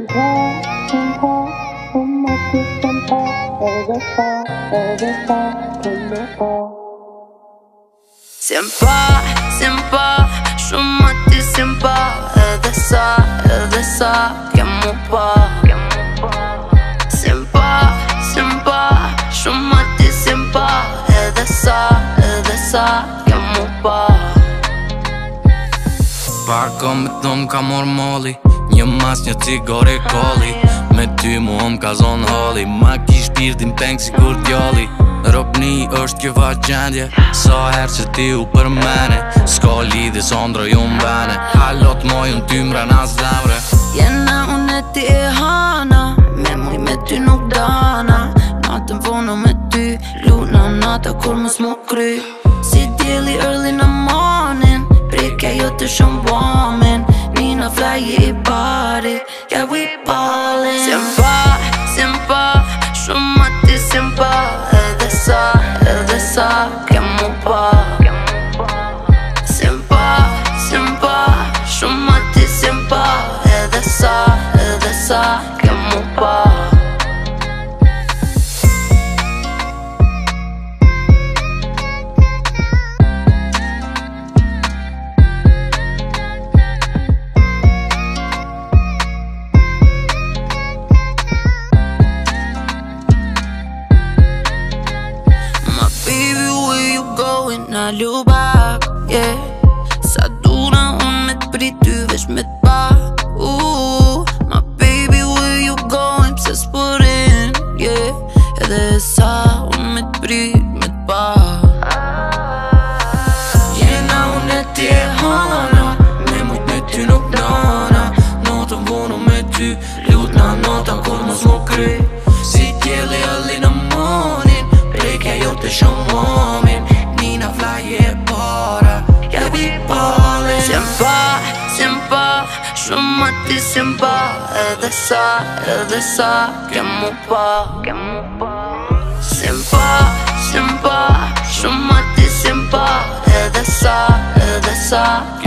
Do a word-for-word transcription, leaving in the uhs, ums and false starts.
pa, sem pa, shumë më ty sem pa, edhe sa, edhe sa, këllë pa. Sem pa, sem pa, shumë më ty sem pa, edhe sa, edhe sa, kem mu pa. Sem pa, sem pa, shumë më ty sem pa, edhe sa, edhe sa, kem mu pa. Parko me thom ka mor molli, një mas një cigare kolli. Me ty mu om ka zon halli, ma ki shpirtin peng si kur t'jalli. Ropni është kjo faqendje, sa her që ti u për mene. Ska lidhi sondra ju mbene, halot mojën ty mrena zemre. Jena unë e ti e hana, me muj me ty nuk dana. Natën vono me ty, luna nata kur mos mu kry. Si djeli early në morning, prikja jo të shumë woman. Nina fly i body, yeah we ballin'. Sem pa, sem pa, shumë më ti sem pa, edhe sa, edhe sa, kem mu pa. Sem pa, sem pa, shumë më ti sem pa, edhe sa, edhe sa, kem mu pa. Na ljubak, yeah. Sa duna unë me t'prit ty vesh me t'pak. uh, My baby, where you going, pse s'porin, yeah. Edhe sa unë me t'prit me t'pak. Jena unë e ti e hana, me mujt me ty nuk nana. Natën vono me ty, lutna nata kur mos mu kry. Si t'jeli alli në monin, prekja jo të shumomin. Nina fly e para, yeah we ballin'. Sem pa, sem pa, shumë më ti sem pa, edhe sa, edhe sa, kem mu pa. Sem pa, sem pa, shumë më ti sem pa, edhe sa, edhe sa,